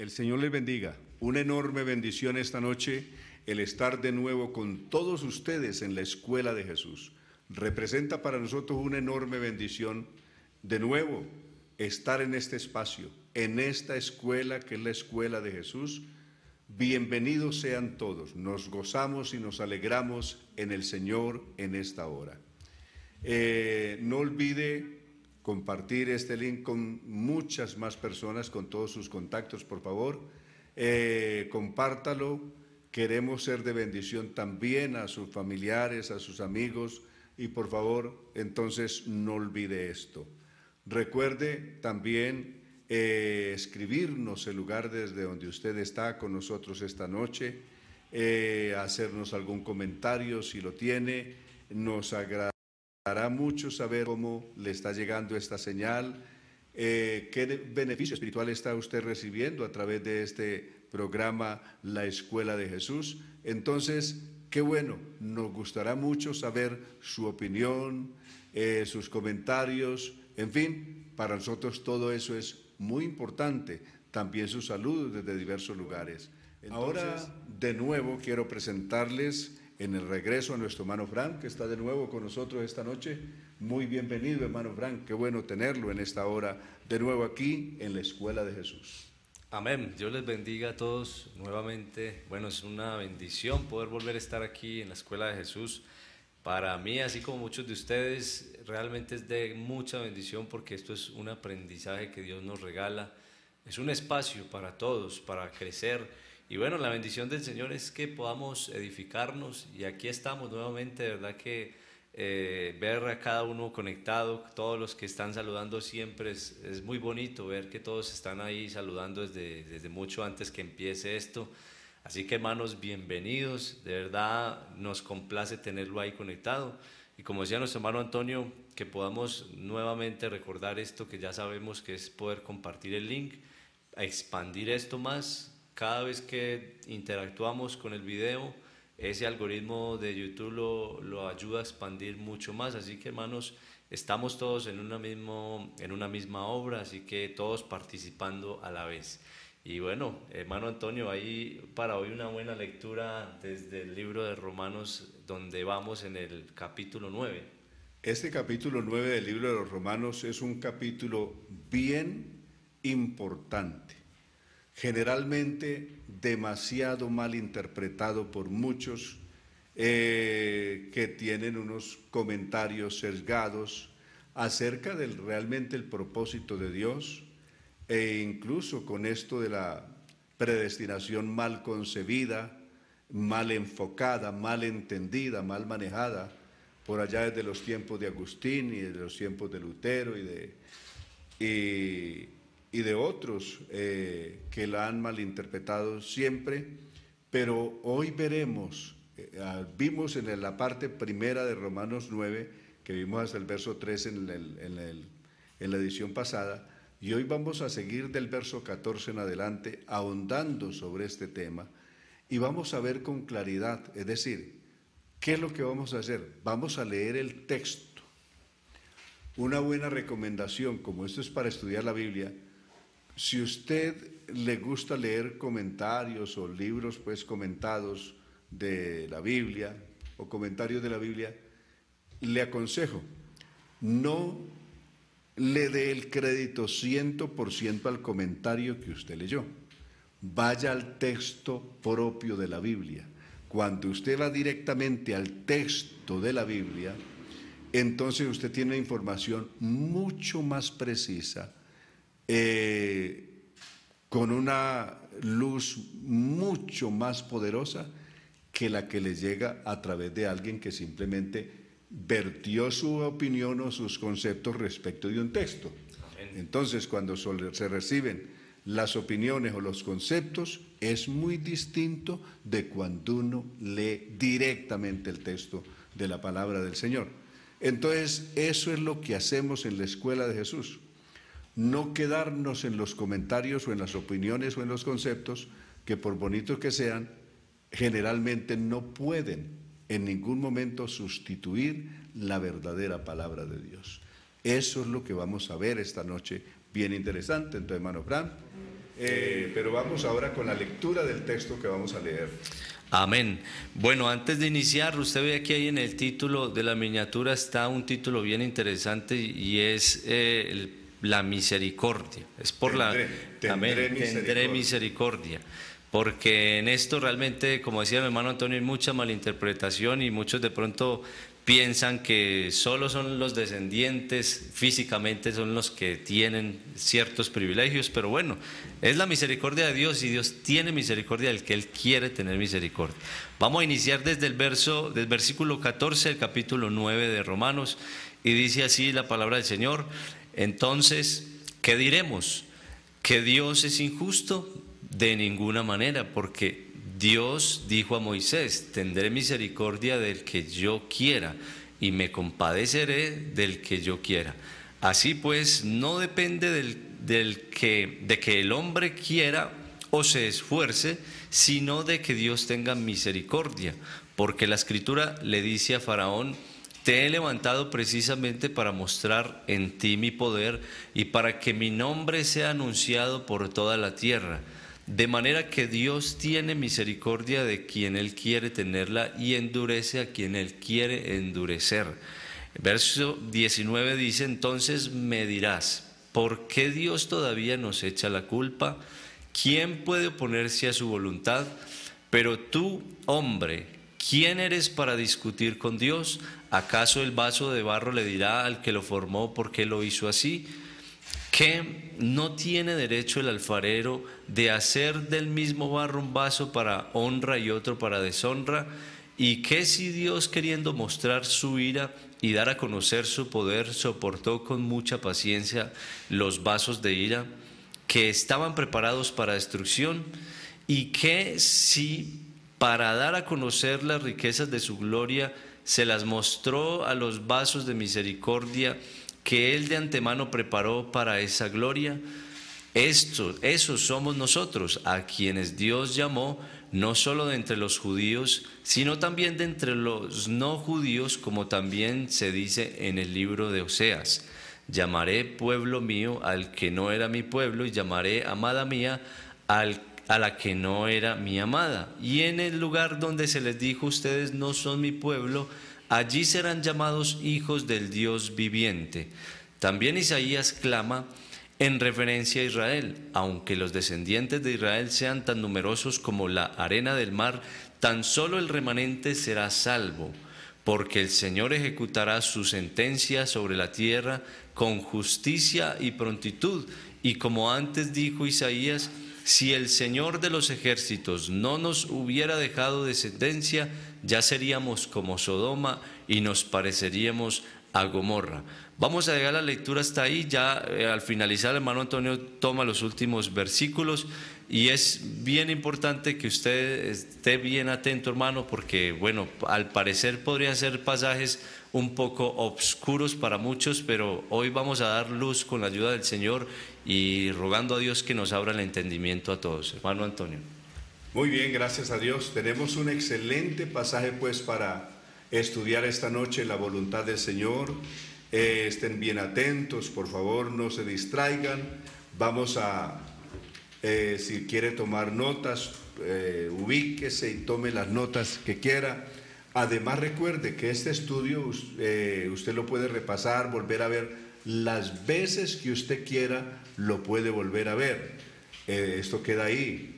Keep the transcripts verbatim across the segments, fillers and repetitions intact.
El Señor les bendiga. Una enorme bendición esta noche el estar de nuevo con todos ustedes en la Escuela de Jesús. Representa para nosotros una enorme bendición de nuevo estar en este espacio, en esta escuela que es la Escuela de Jesús. Bienvenidos sean todos. Nos gozamos y nos alegramos en el Señor en esta hora. Eh, no olvide compartir este link con muchas más personas, con todos sus contactos, por favor. Eh, compártalo. Queremos ser de bendición también a sus familiares, a sus amigos, y por favor, entonces no olvide esto. Recuerde también eh, escribirnos el lugar desde donde usted está con nosotros esta noche, eh, hacernos algún comentario si lo tiene. Nos agradará mucho saber cómo le está llegando esta señal, eh, qué beneficio espiritual está usted recibiendo a través de este programa La Escuela de Jesús. Entonces, qué bueno, nos gustará mucho saber su opinión, eh, sus comentarios, en fin, para nosotros todo eso es muy importante, también sus saludos desde diversos lugares. Entonces, ahora, de nuevo, quiero presentarles en el regreso a nuestro hermano Frank, que está de nuevo con nosotros esta noche. Muy bienvenido, hermano Frank, qué bueno tenerlo en esta hora, de nuevo aquí en la Escuela de Jesús. Amén, Dios les bendiga a todos nuevamente. Bueno, es una bendición poder volver a estar aquí en la Escuela de Jesús. Para mí, así como muchos de ustedes, realmente es de mucha bendición porque esto es un aprendizaje que Dios nos regala. Es un espacio para todos, para crecer. Y bueno, la bendición del Señor es que podamos edificarnos y aquí estamos nuevamente, de verdad que eh, ver a cada uno conectado, todos los que están saludando siempre, es, es muy bonito ver que todos están ahí saludando desde, desde mucho antes que empiece esto. Así que hermanos, bienvenidos, de verdad nos complace tenerlo ahí conectado. Y como decía nuestro hermano Antonio, que podamos nuevamente recordar esto que ya sabemos que es poder compartir el link, a expandir esto más. Cada vez que interactuamos con el video, ese algoritmo de YouTube lo, lo ayuda a expandir mucho más. Así que hermanos, estamos todos en una, mismo, en una misma obra, así que todos participando a la vez. Y bueno, hermano Antonio, ahí para hoy una buena lectura desde el libro de Romanos, donde vamos en el capítulo nueve. Este capítulo nueve del libro de los Romanos es un capítulo bien importante, generalmente demasiado mal interpretado por muchos eh, que tienen unos comentarios sesgados acerca del realmente el propósito de Dios, e incluso con esto de la predestinación mal concebida, mal enfocada, mal entendida, mal manejada, por allá desde los tiempos de Agustín y desde los tiempos de Lutero y de, y, y de otros eh, que la han malinterpretado siempre. Pero hoy veremos, eh, vimos en la parte primera de Romanos nueve, que vimos hasta el verso tres en, el, en, el, en la edición pasada, y hoy vamos a seguir del verso catorce en adelante, ahondando sobre este tema, y vamos a ver con claridad, es decir, ¿qué es lo que vamos a hacer? Vamos a leer el texto. Una buena recomendación, como esto es para estudiar la Biblia, si usted le gusta leer comentarios o libros pues comentados de la Biblia o comentarios de la Biblia, le aconsejo, no le dé el crédito cien por ciento al comentario que usted leyó. Vaya al texto propio de la Biblia. Cuando usted va directamente al texto de la Biblia, entonces usted tiene información mucho más precisa, eh, con una luz mucho más poderosa que la que le llega a través de alguien que simplemente vertió su opinión o sus conceptos respecto de un texto. Entonces, cuando se reciben las opiniones o los conceptos, es muy distinto de cuando uno lee directamente el texto de la palabra del Señor. Entonces, eso es lo que hacemos en la Escuela de Jesús. No quedarnos en los comentarios o en las opiniones o en los conceptos que, por bonitos que sean, generalmente no pueden en ningún momento sustituir la verdadera palabra de Dios. Eso es lo que vamos a ver esta noche, bien interesante. Entonces, hermano Fran, eh, pero vamos ahora con la lectura del texto que vamos a leer. Amén. Bueno, antes de iniciar, usted ve aquí ahí en el título de la miniatura está un título bien interesante y es eh, el, la misericordia. Es por tendré, la... Tendré, amén, misericordia. tendré misericordia. Porque en esto realmente, como decía mi hermano Antonio, hay mucha malinterpretación y muchos de pronto piensan que solo son los descendientes, físicamente son los que tienen ciertos privilegios, pero bueno, es la misericordia de Dios y Dios tiene misericordia del que Él quiere tener misericordia. Vamos a iniciar desde el verso, del versículo catorce del capítulo nueve de Romanos y dice así la palabra del Señor: entonces, ¿qué diremos? ¿Que Dios es injusto? De ninguna manera, porque Dios dijo a Moisés: tendré misericordia del que yo quiera y me compadeceré del que yo quiera. Así pues, no depende del, del que, de que el hombre quiera o se esfuerce, sino de que Dios tenga misericordia, porque la Escritura le dice a Faraón: te he levantado precisamente para mostrar en ti mi poder y para que mi nombre sea anunciado por toda la tierra. De manera que Dios tiene misericordia de quien Él quiere tenerla y endurece a quien Él quiere endurecer. Verso diecinueve dice: entonces me dirás, ¿por qué Dios todavía nos echa la culpa? ¿Quién puede oponerse a su voluntad? Pero tú, hombre, ¿quién eres para discutir con Dios? ¿Acaso el vaso de barro le dirá al que lo formó por qué lo hizo así? ¿Que no tiene derecho el alfarero de hacer del mismo barro un vaso para honra y otro para deshonra? ¿Y que si Dios, queriendo mostrar su ira y dar a conocer su poder, soportó con mucha paciencia los vasos de ira que estaban preparados para destrucción? ¿Y que si para dar a conocer las riquezas de su gloria se las mostró a los vasos de misericordia que Él de antemano preparó para esa gloria? Esto, esos somos nosotros, a quienes Dios llamó, no solo de entre los judíos, sino también de entre los no judíos, como también se dice en el libro de Oseas: llamaré pueblo mío al que no era mi pueblo, y llamaré amada mía al, a la que no era mi amada. Y en el lugar donde se les dijo: ustedes no son mi pueblo, allí serán llamados hijos del Dios viviente. También Isaías clama en referencia a Israel: aunque los descendientes de Israel sean tan numerosos como la arena del mar, tan solo el remanente será salvo, porque el Señor ejecutará su sentencia sobre la tierra con justicia y prontitud. Y como antes dijo Isaías: si el Señor de los ejércitos no nos hubiera dejado descendencia, ya seríamos como Sodoma y nos pareceríamos a Gomorra. Vamos a llegar a la lectura hasta ahí. Ya eh, al finalizar, el hermano Antonio toma los últimos versículos y es bien importante que usted esté bien atento, hermano, porque bueno, al parecer podrían ser pasajes un poco obscuros para muchos, pero hoy vamos a dar luz con la ayuda del Señor y rogando a Dios que nos abra el entendimiento a todos. Hermano Antonio. Muy bien, gracias a Dios. Tenemos un excelente pasaje pues para estudiar esta noche la voluntad del Señor. Eh, estén bien atentos, por favor, no se distraigan. Vamos a, eh, si quiere tomar notas, eh, ubíquese y tome las notas que quiera. Además, recuerde que este estudio eh, usted lo puede repasar, volver a ver las veces que usted quiera, lo puede volver a ver. Eh, esto queda ahí.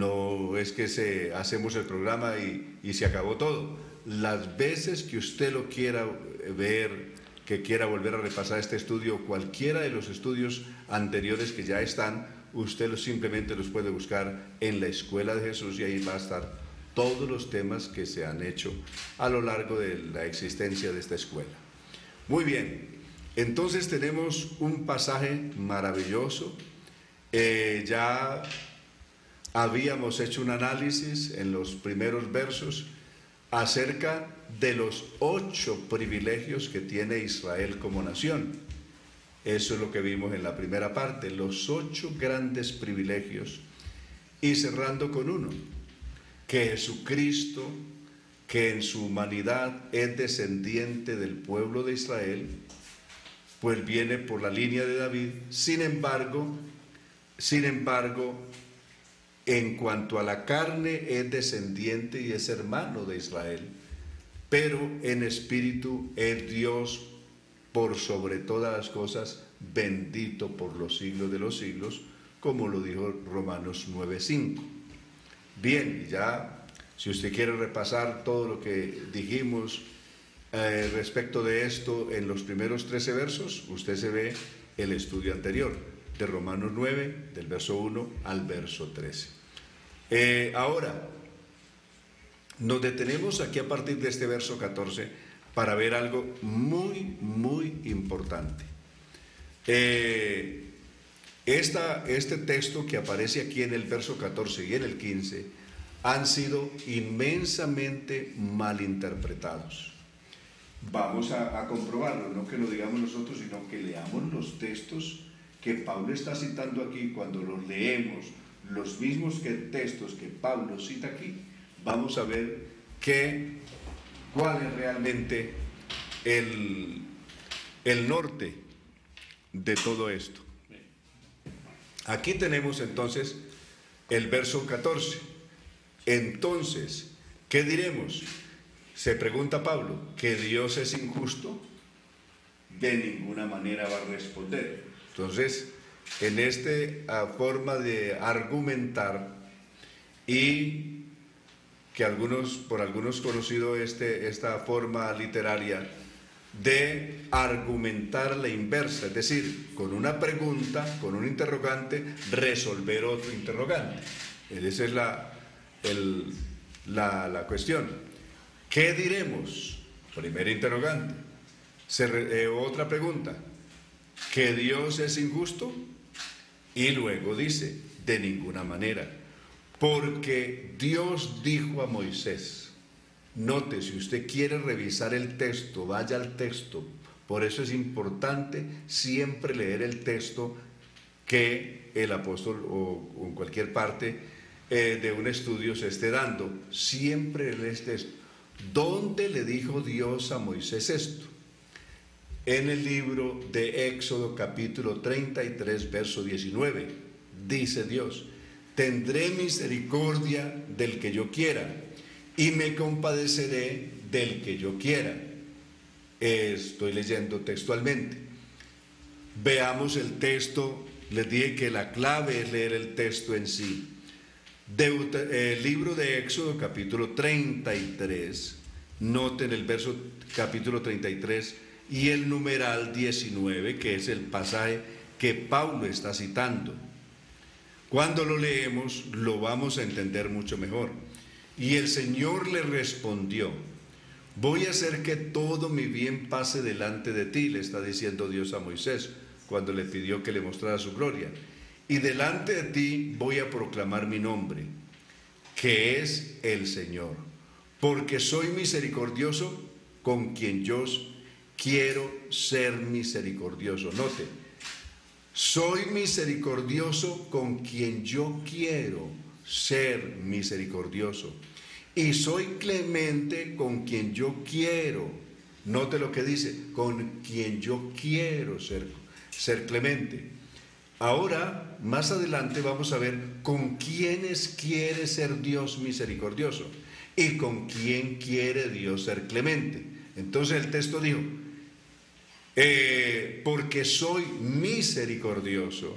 No es que se, hacemos el programa y, y se acabó todo. Las veces que usted lo quiera ver, que quiera volver a repasar este estudio, cualquiera de los estudios anteriores que ya están, usted los, simplemente los puede buscar en la Escuela de Jesús y ahí va a estar todos los temas que se han hecho a lo largo de la existencia de esta escuela. Muy bien, entonces tenemos un pasaje maravilloso. Eh, ya habíamos hecho un análisis en los primeros versos acerca de los ocho privilegios que tiene Israel como nación. Eso es lo que vimos en la primera parte, los ocho grandes privilegios. Y cerrando con uno, que Jesucristo, que en su humanidad es descendiente del pueblo de Israel, pues viene por la línea de David. Sin embargo, sin embargo, en cuanto a la carne es descendiente y es hermano de Israel, pero en espíritu es Dios por sobre todas las cosas, bendito por los siglos de los siglos, como lo dijo Romanos nueve cinco. Bien, ya si usted quiere repasar todo lo que dijimos eh, respecto de esto en los primeros trece versos, usted se ve el estudio anterior de Romanos nueve, del verso uno al verso trece. Eh, ahora, nos detenemos aquí a partir de este verso catorce para ver algo muy, muy importante. Eh, esta, este texto que aparece aquí en el verso catorce y en el quince han sido inmensamente malinterpretados. Vamos a, a comprobarlo, no que lo digamos nosotros, sino que leamos los textos que Pablo está citando aquí. Cuando los leemos, los mismos que textos que Pablo cita aquí, vamos a ver que, cuál es realmente el, el norte de todo esto. Aquí tenemos entonces el verso catorce. Entonces, ¿qué diremos? Se pregunta Pablo, ¿que Dios es injusto? De ninguna manera va a responder. Entonces, en esta forma de argumentar, y que algunos, por algunos conocido este, esta forma literaria de argumentar la inversa, es decir, con una pregunta, con un interrogante, resolver otro interrogante. Esa es la, el, la, la cuestión. ¿Qué diremos? Primer interrogante. Se, eh, otra pregunta. ¿Que Dios es injusto? Y luego dice, de ninguna manera. Porque Dios dijo a Moisés, note, si usted quiere revisar el texto, vaya al texto. Por eso es importante siempre leer el texto que el apóstol o, o en cualquier parte eh, de un estudio se esté dando. Siempre lee el texto. ¿Dónde le dijo Dios a Moisés esto? En el libro de Éxodo capítulo treinta y tres, verso diecinueve, dice Dios, tendré misericordia del que yo quiera y me compadeceré del que yo quiera. Estoy leyendo textualmente. Veamos el texto. Les dije que la clave es leer el texto en sí. Deut el libro de Éxodo capítulo treinta y tres, noten el verso capítulo treinta y tres y el numeral diecinueve, que es el pasaje que Pablo está citando. Cuando lo leemos lo vamos a entender mucho mejor. Y el Señor le respondió, voy a hacer que todo mi bien pase delante de ti, le está diciendo Dios a Moisés cuando le pidió que le mostrara su gloria. Y delante de ti voy a proclamar mi nombre, que es el Señor, porque soy misericordioso con quien yo quiero ser misericordioso. Note, soy misericordioso con quien yo quiero ser misericordioso. Y soy clemente con quien yo quiero. Note lo que dice, con quien yo quiero ser, ser clemente. Ahora, más adelante vamos a ver con quiénes quiere ser Dios misericordioso y con quién quiere Dios ser clemente. Entonces el texto dijo, eh, porque soy misericordioso.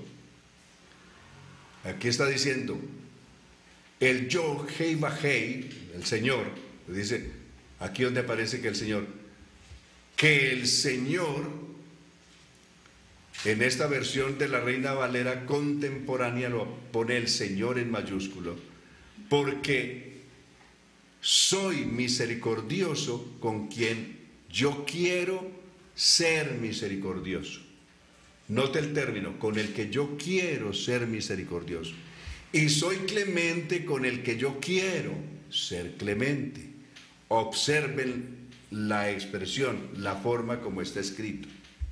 Aquí está diciendo, el yo, hei bajei, el Señor, dice, aquí donde aparece que el Señor, que el Señor, en esta versión de la Reina Valera contemporánea lo pone el Señor en mayúsculo, porque soy misericordioso con quien yo quiero ser misericordioso. Note el término, con el que yo quiero ser misericordioso. Y soy clemente con el que yo quiero ser clemente. Observen la expresión, la forma como está escrito.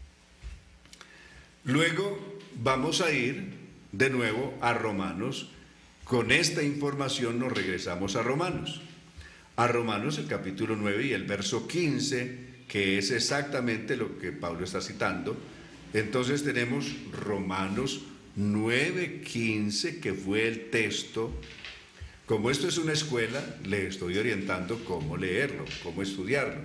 Luego vamos a ir de nuevo a Romanos. Con esta información nos regresamos a Romanos. A Romanos el capítulo nueve y el verso quince, que es exactamente lo que Pablo está citando. Entonces tenemos Romanos nueve quince, que fue el texto. Como esto es una escuela, le estoy orientando cómo leerlo, cómo estudiarlo.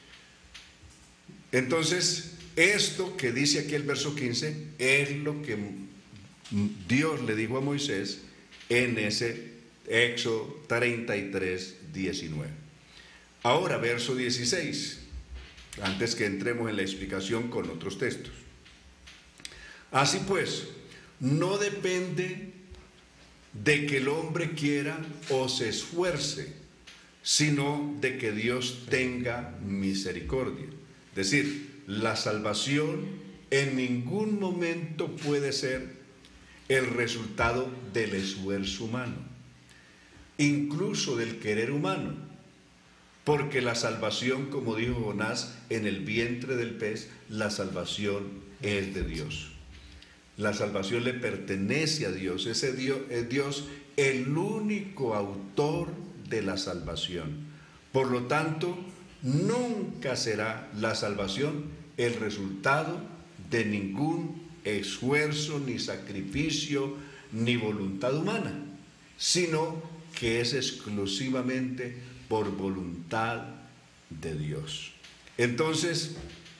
Entonces, esto que dice aquí el verso quince es lo que Dios le dijo a Moisés en ese Éxodo treinta y tres, diecinueve. Ahora, verso dieciséis, antes que entremos en la explicación con otros textos. Así pues, no depende de que el hombre quiera o se esfuerce, sino de que Dios tenga misericordia. Es decir, la salvación en ningún momento puede ser el resultado del esfuerzo humano, incluso del querer humano, porque la salvación, como dijo Jonás, en el vientre del pez, la salvación es de Dios. La salvación le pertenece a Dios. Ese Dios es Dios el único autor de la salvación. Por lo tanto, nunca será la salvación el resultado de ningún esfuerzo, ni sacrificio, ni voluntad humana, sino que es exclusivamente por voluntad de Dios. Entonces,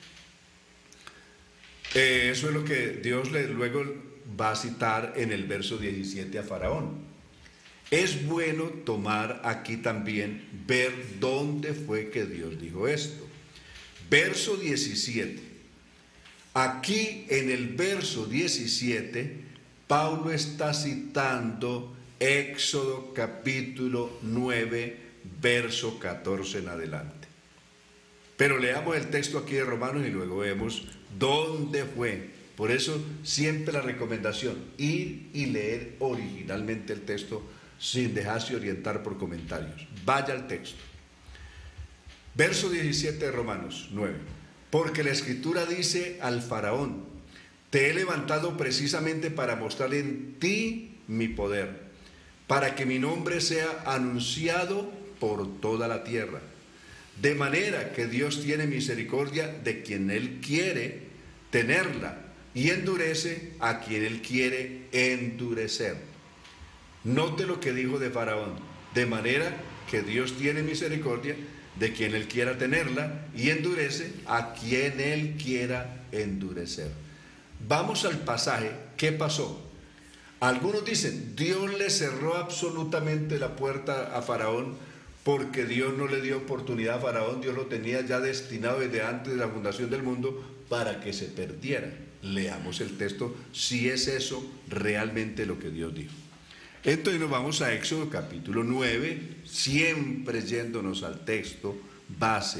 Eh, eso es lo que Dios le, luego va a citar en el verso diecisiete a Faraón. Es bueno tomar aquí también, ver dónde fue que Dios dijo esto. Verso diecisiete. Aquí en el verso diecisiete, Pablo está citando Éxodo capítulo nueve, verso catorce en adelante. Pero leamos el texto aquí de Romanos y luego vemos dónde fue. Por eso siempre la recomendación, ir y leer originalmente el texto sin dejarse orientar por comentarios. Vaya al texto. Verso diecisiete de Romanos nueve. Porque la Escritura dice al Faraón: te he levantado precisamente para mostrar en ti mi poder, para que mi nombre sea anunciado por toda la tierra. De manera que Dios tiene misericordia de quien Él quiere tenerla y endurece a quien Él quiere endurecer. Note lo que dijo de Faraón. De manera que Dios tiene misericordia de quien Él quiera tenerla y endurece a quien Él quiera endurecer. Vamos al pasaje. ¿Qué pasó? Algunos dicen, Dios le cerró absolutamente la puerta a Faraón porque Dios no le dio oportunidad a Faraón. Dios lo tenía ya destinado desde antes de la fundación del mundo para que se perdiera. Leamos el texto si es eso realmente lo que Dios dijo. Entonces nos vamos a Éxodo capítulo nueve, siempre yéndonos al texto base.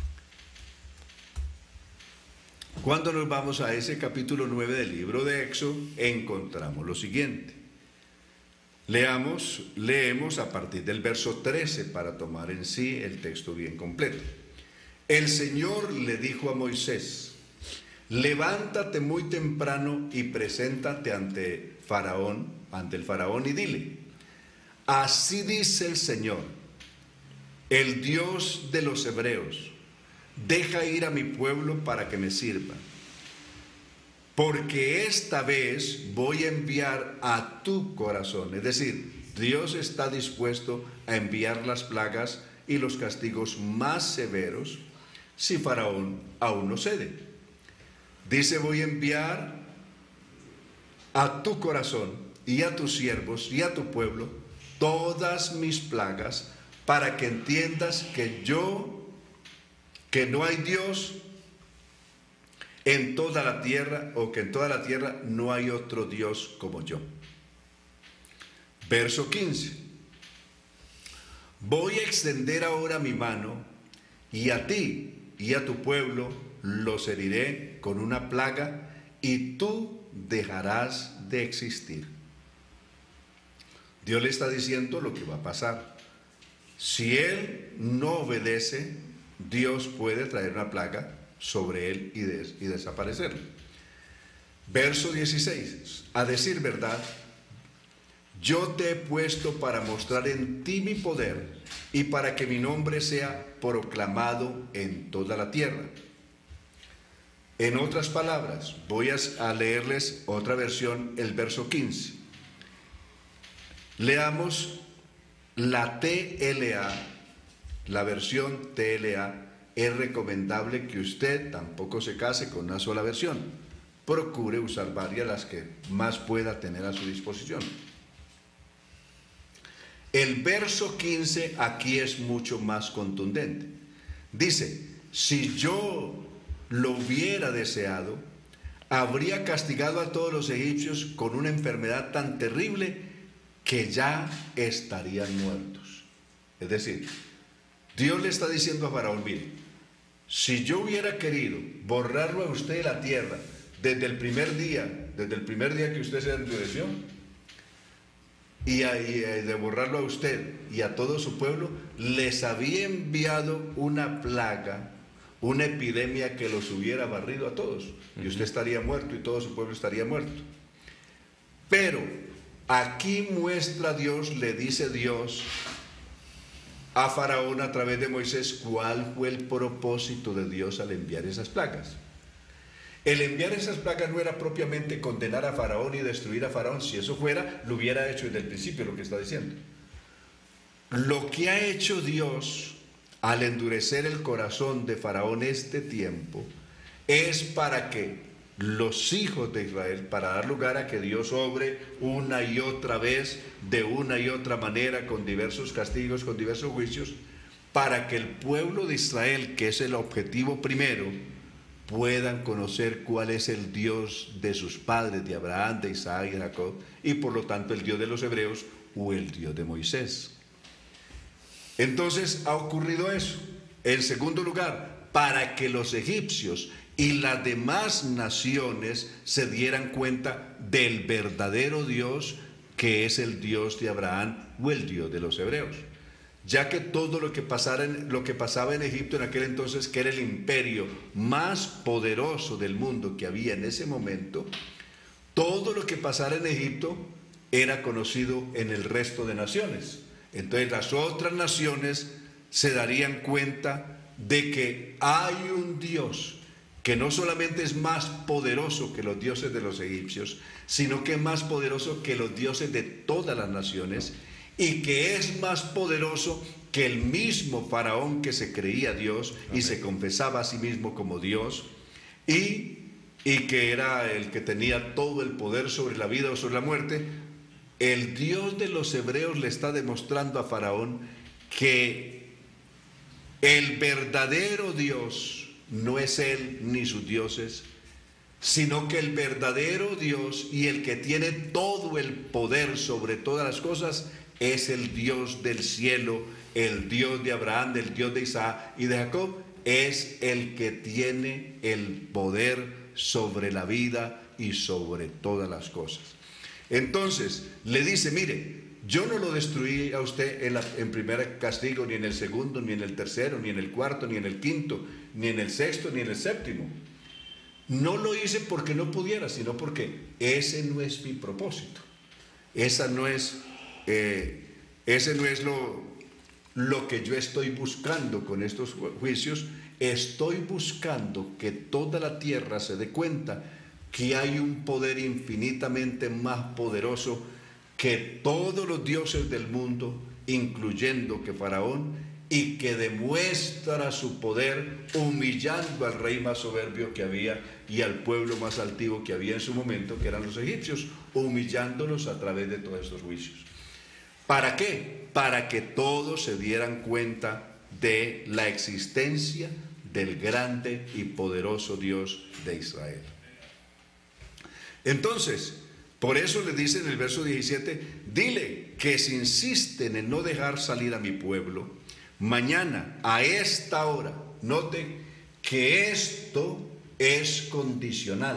Cuando nos vamos a ese capítulo nueve del libro de Éxodo, encontramos lo siguiente. Leamos, leemos a partir del verso trece para tomar en sí el texto bien completo. El Señor le dijo a Moisés: levántate muy temprano y preséntate ante Faraón, ante el Faraón y dile: así dice el Señor, el Dios de los hebreos, deja ir a mi pueblo para que me sirva. Porque esta vez voy a enviar a tu corazón. Es decir, Dios está dispuesto a enviar las plagas y los castigos más severos si Faraón aún no cede. Dice, voy a enviar a tu corazón y a tus siervos y a tu pueblo todas mis plagas para que entiendas que yo, que no hay Dios en toda la tierra, o que en toda la tierra no hay otro Dios como yo. Verso quince. Voy a extender ahora mi mano y a ti y a tu pueblo los heriré con una plaga y tú dejarás de existir. Dios le está diciendo lo que va a pasar. Si él no obedece, Dios puede traer una plaga sobre él y, des, y desaparecer. Verso dieciséis. A decir verdad, yo te he puesto para mostrar en ti mi poder y para que mi nombre sea proclamado en toda la tierra. En otras palabras, voy a leerles otra versión, el verso quince. Leamos la T L A, la versión T L A. Es recomendable que usted tampoco se case con una sola versión. Procure usar varias, las que más pueda tener a su disposición. El verso quince aquí es mucho más contundente. Dice, si yo lo hubiera deseado, habría castigado a todos los egipcios con una enfermedad tan terrible que ya estarían muertos. Es decir, Dios le está diciendo a Faraón, mire, si yo hubiera querido borrarlo a usted de la tierra desde el primer día, desde el primer día que usted se endureció, y, a, y a, de borrarlo a usted y a todo su pueblo, les había enviado una plaga, una epidemia que los hubiera barrido a todos, y usted estaría muerto y todo su pueblo estaría muerto. Pero aquí muestra Dios, le dice Dios a Faraón a través de Moisés, cuál fue el propósito de Dios al enviar esas plagas. El enviar esas plagas no era propiamente condenar a Faraón y destruir a Faraón. Si eso fuera, lo hubiera hecho desde el principio, lo que está diciendo. Lo que ha hecho Dios al endurecer el corazón de Faraón este tiempo es para que los hijos de Israel, para dar lugar a que Dios obre una y otra vez, de una y otra manera, con diversos castigos, con diversos juicios, para que el pueblo de Israel, que es el objetivo primero, puedan conocer cuál es el Dios de sus padres, de Abraham, de Isaac y de Jacob, y por lo tanto el Dios de los hebreos o el Dios de Moisés. Entonces ha ocurrido eso. En segundo lugar, para que los egipcios y las demás naciones se dieran cuenta del verdadero Dios, que es el Dios de Abraham o el Dios de los hebreos. Ya que todo lo que, pasara en, lo que pasaba en Egipto en aquel entonces, que era el imperio más poderoso del mundo que había en ese momento, todo lo que pasara en Egipto era conocido en el resto de naciones. Entonces las otras naciones se darían cuenta de que hay un Dios que no solamente es más poderoso que los dioses de los egipcios, sino que es más poderoso que los dioses de todas las naciones, y que es más poderoso que el mismo Faraón que se creía Dios. Amén. Y se confesaba a sí mismo como Dios, y, y que era el que tenía todo el poder sobre la vida o sobre la muerte. El Dios de los hebreos le está demostrando a Faraón que el verdadero Dios no es él ni sus dioses, sino que el verdadero Dios y el que tiene todo el poder sobre todas las cosas es el Dios del cielo, el Dios de Abraham, el Dios de Isaac y de Jacob. Es el que tiene el poder sobre la vida y sobre todas las cosas. Entonces le dice, mire, yo no lo destruí a usted en, la, en primer castigo, ni en el segundo, ni en el tercero, ni en el cuarto, ni en el quinto, ni en el sexto, ni en el séptimo. No lo hice porque no pudiera, sino porque ese no es mi propósito. Esa no es, eh, ese no es lo, lo que yo estoy buscando con estos juicios. Estoy buscando que toda la tierra se dé cuenta que hay un poder infinitamente más poderoso que todos los dioses del mundo, incluyendo que Faraón, y que demuestra su poder humillando al rey más soberbio que había y al pueblo más altivo que había en su momento, que eran los egipcios, humillándolos a través de todos estos juicios. ¿Para qué? Para que todos se dieran cuenta de la existencia del grande y poderoso Dios de Israel. Entonces, por eso le dice en el verso diecisiete, dile que si insisten en no dejar salir a mi pueblo, mañana a esta hora, noten que esto es condicional.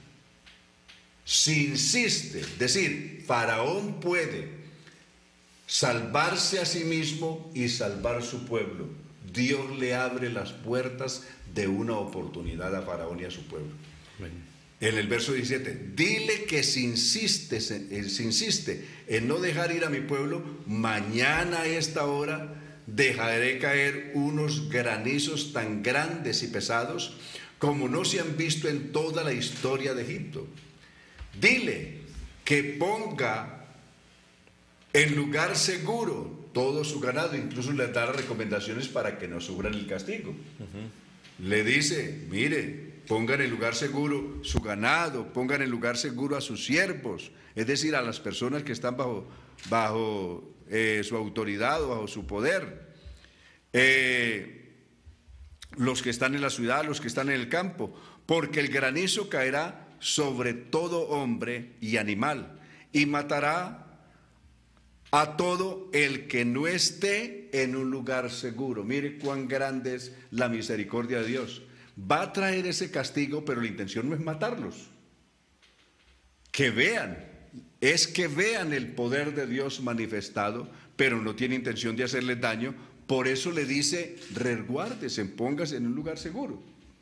Si insiste, es decir, Faraón puede salvarse a sí mismo y salvar su pueblo. Dios le abre las puertas de una oportunidad a Faraón y a su pueblo. Amén. En el verso diecisiete, dile que si insiste, si insiste en no dejar ir a mi pueblo, mañana a esta hora dejaré caer unos granizos tan grandes y pesados como no se han visto en toda la historia de Egipto. Dile que ponga en lugar seguro todo su ganado, incluso le da recomendaciones para que no sufran el castigo. Uh-huh. Le dice, mire, pongan en lugar seguro su ganado, pongan en lugar seguro a sus siervos, es decir, a las personas que están bajo, bajo eh, su autoridad o bajo su poder, eh, los que están en la ciudad, los que están en el campo, porque el granizo caerá sobre todo hombre y animal, y matará a todo el que no esté en un lugar seguro. Mire cuán grande es la misericordia de Dios. Va a traer ese castigo, pero la intención no es matarlos. Que vean, es que vean el poder de Dios manifestado, pero no tiene intención de hacerles daño. Por eso le dice, resguárdese, póngase en un lugar seguro.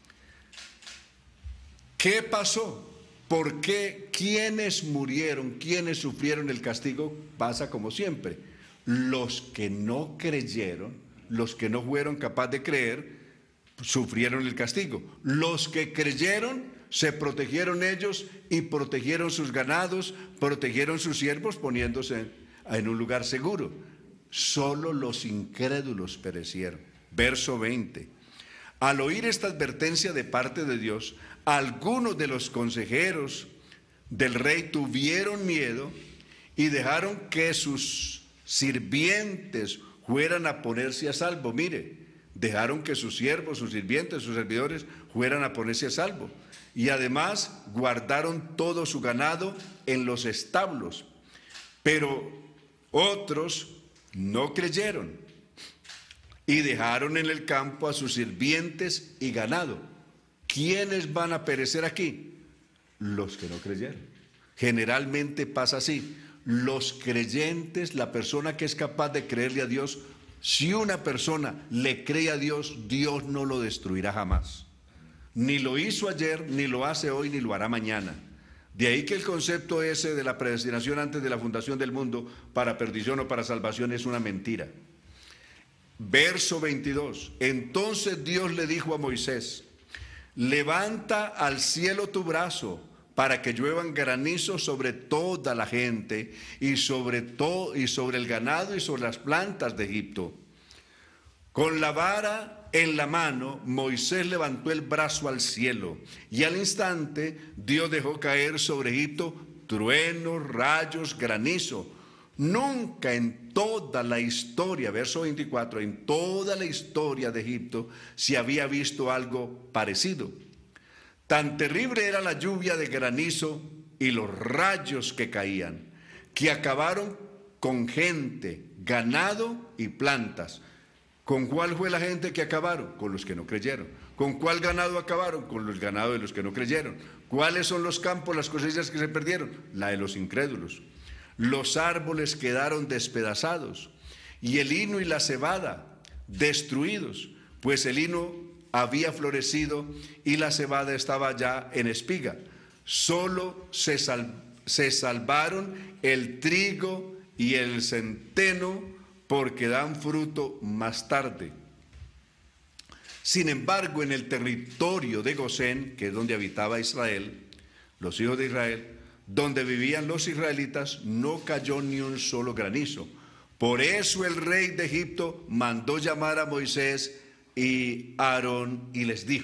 ¿Qué pasó? ¿Por qué? ¿Quiénes murieron? ¿Quiénes sufrieron el castigo? Pasa como siempre. Los que no creyeron, los que no fueron capaces de creer, sufrieron el castigo. Los que creyeron, se protegieron ellos y protegieron sus ganados, protegieron sus siervos poniéndose en un lugar seguro. Solo los incrédulos perecieron. Verso veinte. Al oír esta advertencia de parte de Dios, algunos de los consejeros del rey tuvieron miedo y dejaron que sus sirvientes fueran a ponerse a salvo. Mire, dejaron que sus siervos, sus sirvientes, sus servidores fueran a ponerse a salvo. Y además guardaron todo su ganado en los establos. Pero otros no creyeron y dejaron en el campo a sus sirvientes y ganado. ¿Quiénes van a perecer aquí? Los que no creyeron. Generalmente pasa así. Los creyentes, la persona que es capaz de creerle a Dios, si una persona le cree a Dios, Dios no lo destruirá jamás. Ni lo hizo ayer, ni lo hace hoy, ni lo hará mañana. De ahí que el concepto ese de la predestinación antes de la fundación del mundo, para perdición o para salvación, es una mentira. Verso veintidós. Entonces Dios le dijo a Moisés, levanta al cielo tu brazo para que lluevan granizos sobre toda la gente y sobre todo y sobre el ganado y sobre las plantas de Egipto. Con la vara en la mano, Moisés levantó el brazo al cielo y al instante Dios dejó caer sobre Egipto truenos, rayos, granizo. Nunca en toda la historia, verso veinticuatro, en toda la historia de Egipto se había visto algo parecido. Tan terrible era la lluvia de granizo y los rayos que caían, que acabaron con gente, ganado y plantas. ¿Con cuál fue la gente que acabaron? Con los que no creyeron. ¿Con cuál ganado acabaron? Con los ganados de los que no creyeron. ¿Cuáles son los campos, las cosechas que se perdieron? La de los incrédulos. Los árboles quedaron despedazados y el hino y la cebada destruidos, pues el hino había florecido y la cebada estaba ya en espiga. Solo se, sal, se salvaron el trigo y el centeno porque dan fruto más tarde. Sin embargo, en el territorio de Gosén, que es donde habitaba Israel, los hijos de Israel, donde vivían los israelitas, no cayó ni un solo granizo. Por eso el rey de Egipto mandó llamar a Moisés y Aarón y les dijo.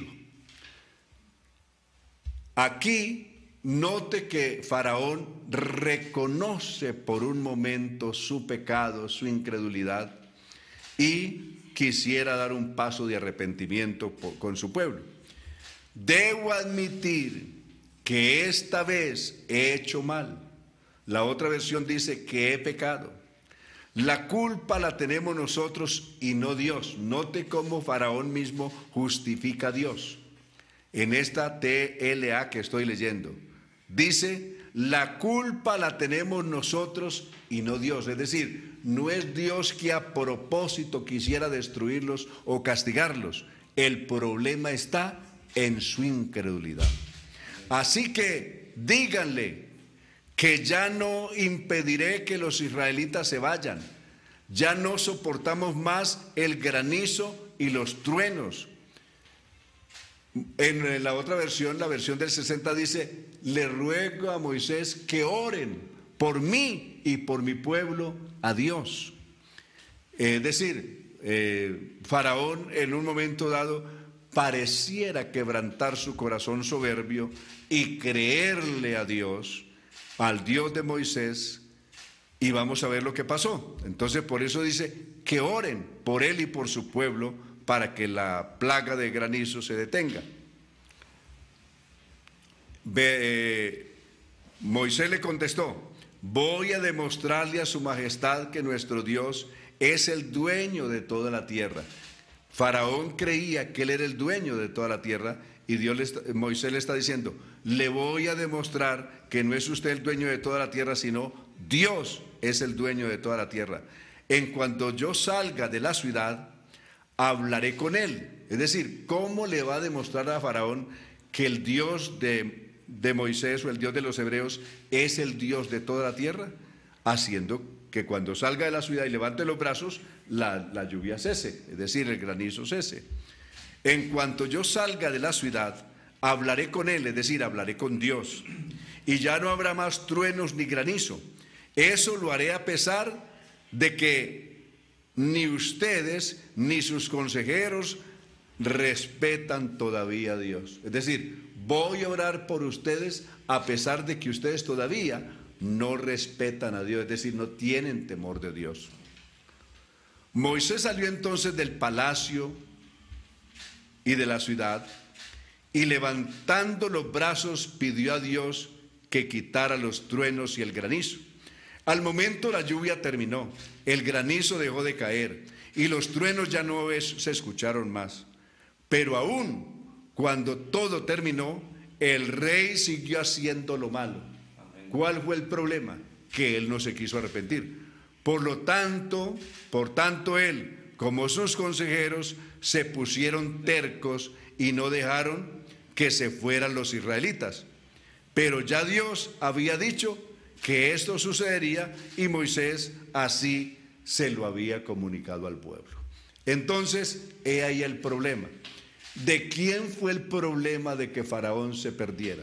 Aquí note que Faraón reconoce por un momento su pecado, su incredulidad, y quisiera dar un paso de arrepentimiento con su pueblo. Debo admitir que esta vez he hecho mal. La otra versión dice que he pecado. La culpa la tenemos nosotros y no Dios. Note cómo Faraón mismo justifica a Dios. En esta T L A que estoy leyendo, dice, la culpa la tenemos nosotros y no Dios. Es decir, no es Dios que a propósito quisiera destruirlos o castigarlos. El problema está en su incredulidad. Así que díganle que ya no impediré que los israelitas se vayan. Ya no soportamos más el granizo y los truenos. En la otra versión, la versión del sesenta dice, le ruego a Moisés que oren por mí y por mi pueblo a Dios. Es decir, eh, Faraón en un momento dado pareciera quebrantar su corazón soberbio y creerle a Dios, al Dios de Moisés, y vamos a ver lo que pasó. Entonces por eso dice que oren por él y por su pueblo para que la plaga de granizo se detenga. Ve, eh, Moisés le contestó, voy a demostrarle a su majestad que nuestro Dios es el dueño de toda la tierra. Faraón creía que él era el dueño de toda la tierra y Dios le está, Moisés le está diciendo, le voy a demostrar que no es usted el dueño de toda la tierra, sino Dios es el dueño de toda la tierra. En cuanto yo salga de la ciudad, hablaré con él. Es decir, ¿cómo le va a demostrar a Faraón que el Dios de, de Moisés o el Dios de los hebreos es el Dios de toda la tierra? Haciendo que cuando salga de la ciudad y levante los brazos, la, la lluvia cese, es decir, el granizo cese. En cuanto yo salga de la ciudad, hablaré con él, es decir, hablaré con Dios, y ya no habrá más truenos ni granizo. Eso lo haré a pesar de que ni ustedes ni sus consejeros respetan todavía a Dios. Es decir, voy a orar por ustedes a pesar de que ustedes todavía no respetan a Dios, es decir, no tienen temor de Dios. Moisés salió entonces del palacio y de la ciudad y levantando los brazos pidió a Dios que quitara los truenos y el granizo. Al momento la lluvia terminó, el granizo dejó de caer y los truenos ya no es, se escucharon más. Pero aún cuando todo terminó, el rey siguió haciendo lo malo. ¿Cuál fue el problema? Que él no se quiso arrepentir. Por lo tanto, por tanto él, como sus consejeros, se pusieron tercos y no dejaron que se fueran los israelitas. Pero ya Dios había dicho que esto sucedería y Moisés así se lo había comunicado al pueblo. Entonces, he ahí el problema. ¿De quién fue el problema de que Faraón se perdiera?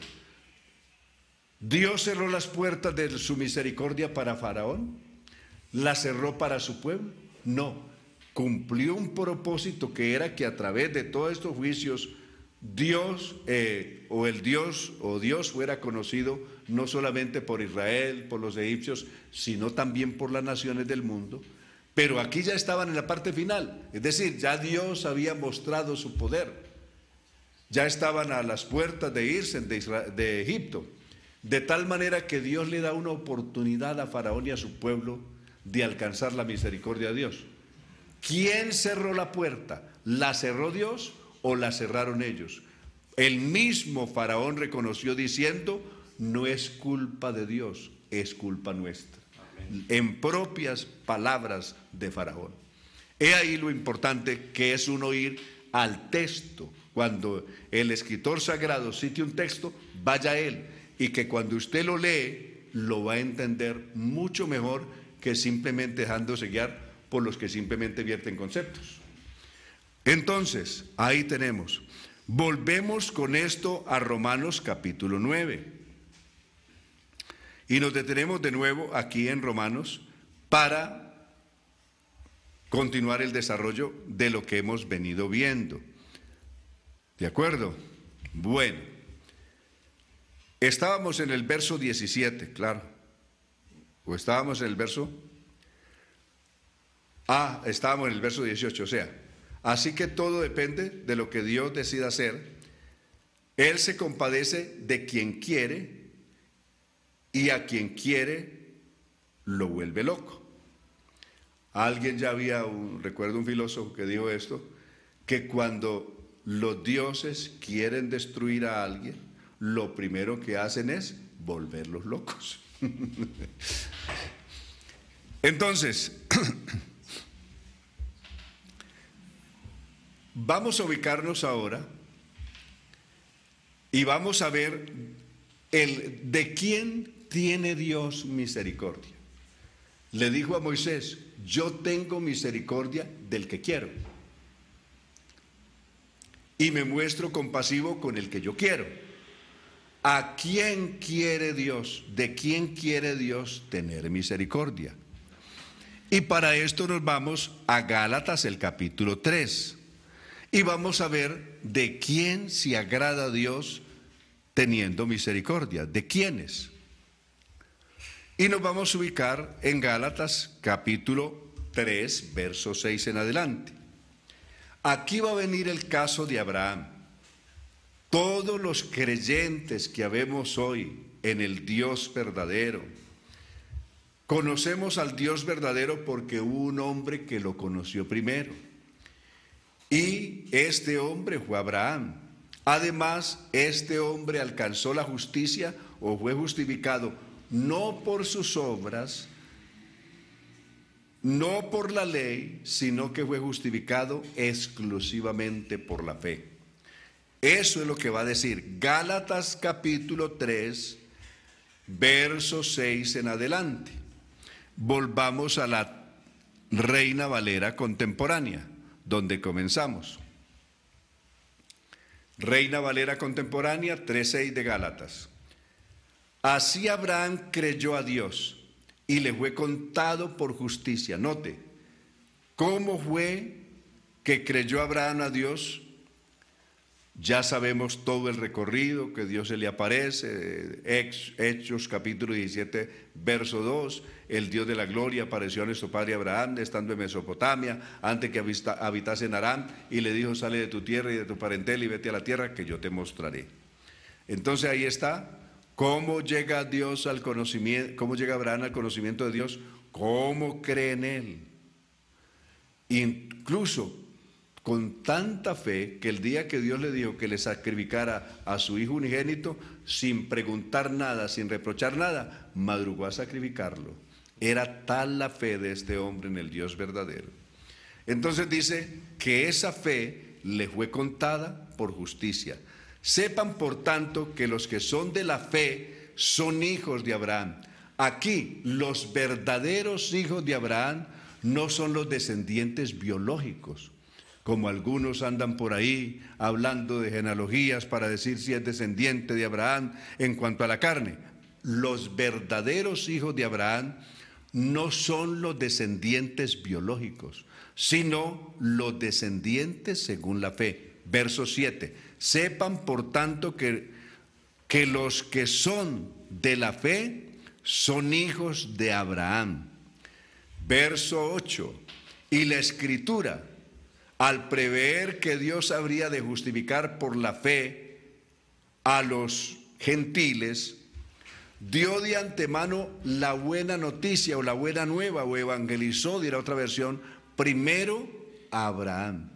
¿Dios cerró las puertas de su misericordia para Faraón? ¿La cerró para su pueblo? No, cumplió un propósito que era que a través de todos estos juicios Dios eh, o el Dios o Dios fuera conocido no solamente por Israel, por los egipcios, sino también por las naciones del mundo. Pero aquí ya estaban en la parte final, es decir, ya Dios había mostrado su poder, ya estaban a las puertas de irse de, Israel, de Egipto, de tal manera que Dios le da una oportunidad a Faraón y a su pueblo de alcanzar la misericordia de Dios. ¿Quién cerró la puerta? ¿La cerró Dios o la cerraron ellos? El mismo Faraón reconoció diciendo, no es culpa de Dios, es culpa nuestra. Amén. En propias palabras de Faraón. He ahí lo importante que es uno ir al texto. Cuando el escritor sagrado cite un texto, vaya a él, y que cuando usted lo lee, lo va a entender mucho mejor que simplemente dejándose guiar por los que simplemente vierten conceptos. Entonces, ahí tenemos. Volvemos con esto a Romanos capítulo nueve. Y nos detenemos de nuevo aquí en Romanos para continuar el desarrollo de lo que hemos venido viendo. ¿De acuerdo? Bueno, estábamos en el verso diecisiete, claro. ¿O estábamos en el verso? Ah, estábamos en el verso dieciocho, o sea, así que todo depende de lo que Dios decida hacer. Él se compadece de quien quiere y a quien quiere lo vuelve loco. Alguien ya había, un, recuerdo un filósofo que dijo esto, que cuando los dioses quieren destruir a alguien, lo primero que hacen es volverlos locos. Entonces, vamos a ubicarnos ahora y vamos a ver el de quién tiene Dios misericordia. Le dijo a Moisés, yo tengo misericordia del que quiero. y me muestro compasivo con el que yo quiero. ¿A quién quiere Dios? ¿De quién quiere Dios tener misericordia? Y para esto nos vamos a Gálatas, el capítulo tres, y vamos a ver de quién se agrada Dios teniendo misericordia, de quiénes. Y nos vamos a ubicar en Gálatas capítulo tres, verso seis en adelante. Aquí va a venir el caso de Abraham. Todos los creyentes que habemos hoy en el Dios verdadero, conocemos al Dios verdadero porque hubo un hombre que lo conoció primero. Y este hombre fue Abraham. Además, este hombre alcanzó la justicia o fue justificado no por sus obras, no por la ley, sino que fue justificado exclusivamente por la fe. Eso es lo que va a decir Gálatas capítulo tres, verso seis en adelante. Volvamos a la Reina Valera contemporánea, donde comenzamos. Reina Valera contemporánea, tres seis de Gálatas. Así Abraham creyó a Dios y le fue contado por justicia. Note, ¿cómo fue que creyó Abraham a Dios? Ya sabemos todo el recorrido, que Dios se le aparece, Hechos capítulo diecisiete, verso dos, el Dios de la gloria apareció a nuestro padre Abraham, estando en Mesopotamia, antes que habitase en Aram, y le dijo, sale de tu tierra y de tu parentela y vete a la tierra que yo te mostraré. Entonces ahí está, cómo llega Dios al conocimiento, cómo llega Abraham al conocimiento de Dios, cómo cree en él. Incluso con tanta fe que el día que Dios le dijo que le sacrificara a su hijo unigénito, sin preguntar nada, sin reprochar nada, madrugó a sacrificarlo. Era tal la fe de este hombre en el Dios verdadero. Entonces dice que esa fe le fue contada por justicia. Sepan por tanto que los que son de la fe son hijos de Abraham. Aquí los verdaderos hijos de Abraham no son los descendientes biológicos, como algunos andan por ahí hablando de genealogías para decir si es descendiente de Abraham en cuanto a la carne. Los verdaderos hijos de Abraham no son los descendientes biológicos, sino los descendientes según la fe. Verso siete. Sepan por tanto que, que los que son de la fe son hijos de Abraham. Verso ocho. Y la Escritura, al prever que Dios habría de justificar por la fe a los gentiles, dio de antemano la buena noticia o la buena nueva, o evangelizó, dirá otra versión, primero a Abraham.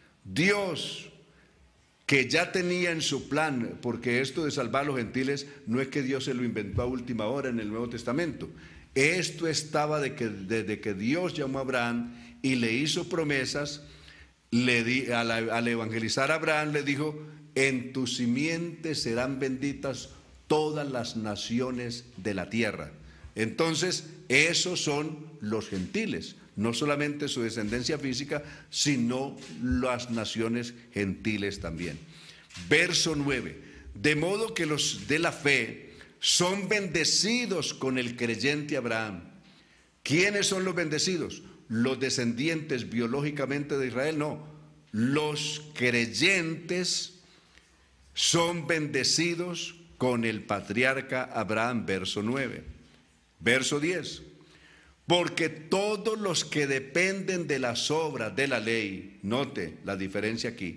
Dios, que ya tenía en su plan, porque esto de salvar a los gentiles no es que Dios se lo inventó a última hora en el Nuevo Testamento. Esto estaba de que, desde que Dios llamó a Abraham y le hizo promesas. Le di, al, al evangelizar a Abraham le dijo, en tu simiente serán benditas todas las naciones de la tierra. Entonces, esos son los gentiles, no solamente su descendencia física, sino las naciones gentiles también. Verso nueve, de modo que los de la fe son bendecidos con el creyente Abraham. ¿Quiénes son los bendecidos? Los descendientes biológicamente de Israel, no. Los creyentes son bendecidos con el patriarca Abraham, verso nueve. Verso diez. Porque todos los que dependen de las obras de la ley, note la diferencia aquí,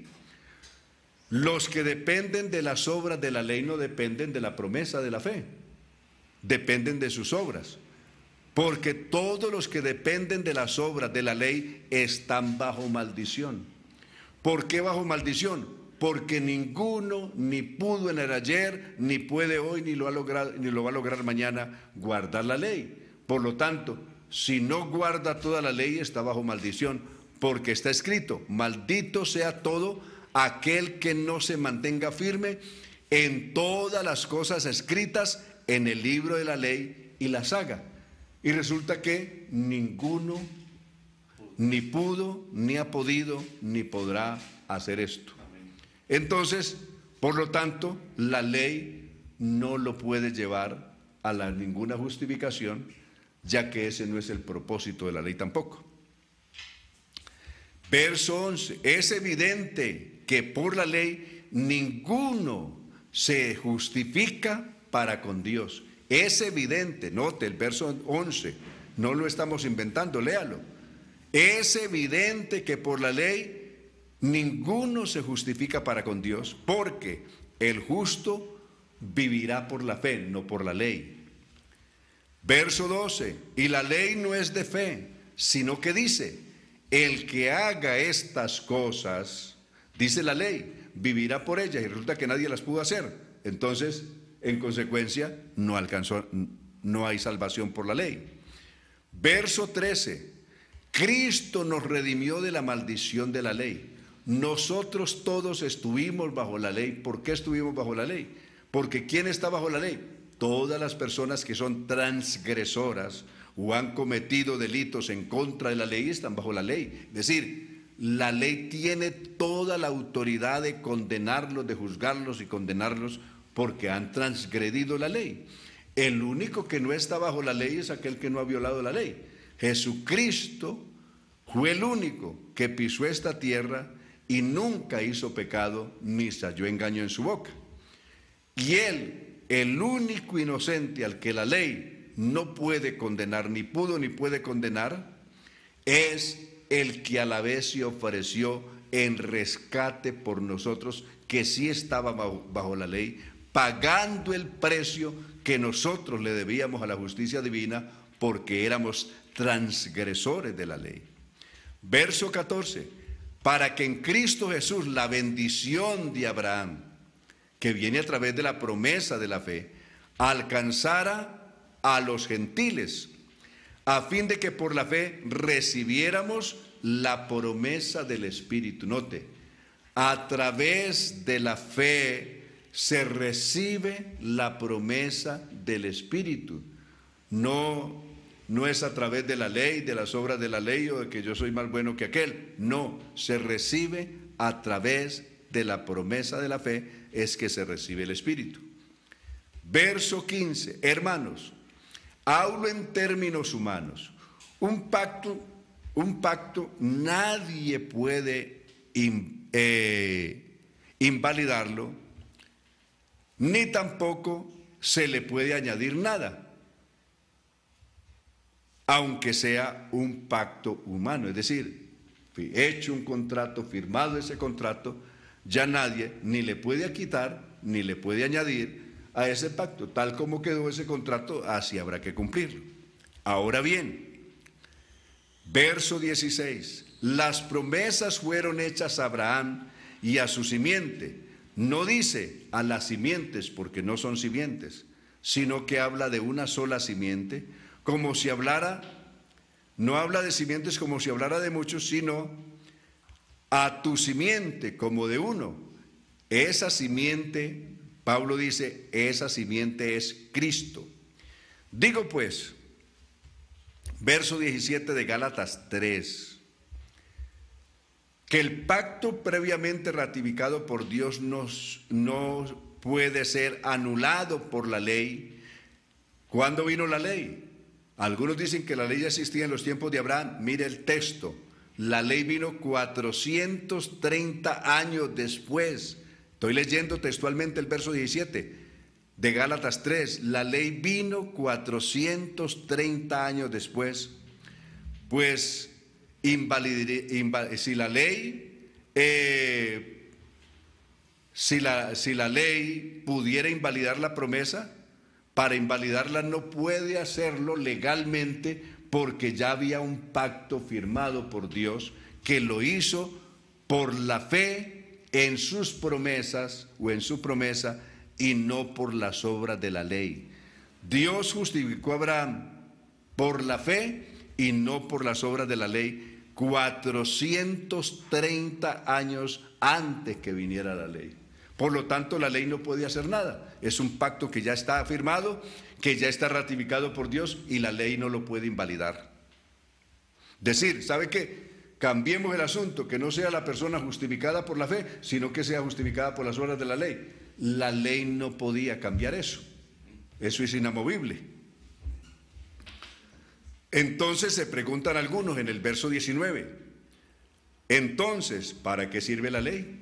los que dependen de las obras de la ley no dependen de la promesa de la fe, dependen de sus obras. Porque todos los que dependen de las obras de la ley están bajo maldición. ¿Por qué bajo maldición? Porque ninguno ni pudo en el ayer, ni puede hoy, ni lo, ha logrado, ni lo va a lograr mañana guardar la ley. Por lo tanto, si no guarda toda la ley, está bajo maldición. Porque está escrito, maldito sea todo aquel que no se mantenga firme en todas las cosas escritas en el libro de la ley y las haga. Y resulta que ninguno ni pudo, ni ha podido, ni podrá hacer esto. Entonces, por lo tanto, la ley no lo puede llevar a la, ninguna justificación, ya que ese no es el propósito de la ley tampoco. Verso once, es evidente que por la ley ninguno se justifica para con Dios. Es evidente, note el verso once, no lo estamos inventando, léalo. Es evidente que por la ley ninguno se justifica para con Dios, porque el justo vivirá por la fe, no por la ley. Verso doce, y la ley no es de fe, sino que dice, el que haga estas cosas, dice la ley, vivirá por ellas, y resulta que nadie las pudo hacer. Entonces, en consecuencia, no alcanzó, no hay salvación por la ley. Verso trece, Cristo nos redimió de la maldición de la ley. Nosotros todos estuvimos bajo la ley. ¿Por qué estuvimos bajo la ley? Porque ¿quién está bajo la ley? Todas las personas que son transgresoras o han cometido delitos en contra de la ley están bajo la ley. Es decir, la ley tiene toda la autoridad de condenarlos, de juzgarlos y condenarlos porque han transgredido la ley. El único que no está bajo la ley es aquel que no ha violado la ley. Jesucristo fue el único que pisó esta tierra y nunca hizo pecado ni se halló engaño en su boca. Y él, el único inocente al que la ley no puede condenar, ni pudo ni puede condenar, es el que a la vez se ofreció en rescate por nosotros, que sí estaba bajo, bajo la ley, pagando el precio que nosotros le debíamos a la justicia divina porque éramos transgresores de la ley. Verso catorce, para que en Cristo Jesús la bendición de Abraham, que viene a través de la promesa de la fe, alcanzara a los gentiles, a fin de que por la fe recibiéramos la promesa del Espíritu. Note, a través de la fe se recibe la promesa del Espíritu. No, no es a través de la ley, de las obras de la ley o de que yo soy más bueno que aquel. No, se recibe a través de la promesa de la fe, es que se recibe el Espíritu. Verso quince, hermanos, hablo en términos humanos. Un pacto, un pacto nadie puede in, eh, invalidarlo, ni tampoco se le puede añadir nada, aunque sea un pacto humano. Es decir, hecho un contrato, firmado ese contrato, ya nadie ni le puede quitar ni le puede añadir a ese pacto. Tal como quedó ese contrato, así habrá que cumplirlo. Ahora bien, verso dieciséis, las promesas fueron hechas a Abraham y a su simiente. No dice a las simientes porque no son simientes, sino que habla de una sola simiente, como si hablara, no habla de simientes como si hablara de muchos, sino a tu simiente como de uno. Esa simiente, Pablo dice, esa simiente es Cristo. Digo pues, verso diecisiete de Gálatas tres, que el pacto previamente ratificado por Dios nos, no puede ser anulado por la ley. ¿Cuándo vino la ley? Algunos dicen que la ley ya existía en los tiempos de Abraham. Mire el texto. La ley vino cuatrocientos treinta años después. Estoy leyendo textualmente el verso diecisiete de Gálatas tres. La ley vino cuatrocientos treinta años después. Pues invalid, si la ley, eh, si la, si la ley pudiera invalidar la promesa, para invalidarla no puede hacerlo legalmente, porque ya había un pacto firmado por Dios que lo hizo por la fe en sus promesas o en su promesa y no por las obras de la ley. Dios justificó a Abraham por la fe y no por las obras de la ley cuatrocientos treinta años antes que viniera la ley. Por lo tanto, la ley no puede hacer nada. Es un pacto que ya está firmado, que ya está ratificado por Dios y la ley no lo puede invalidar. Decir, ¿sabe qué? cambiemos el asunto, que no sea la persona justificada por la fe, sino que sea justificada por las obras de la ley. La ley no podía cambiar eso. Eso es inamovible. Entonces se preguntan algunos en el verso diecinueve, entonces, ¿para qué sirve la ley?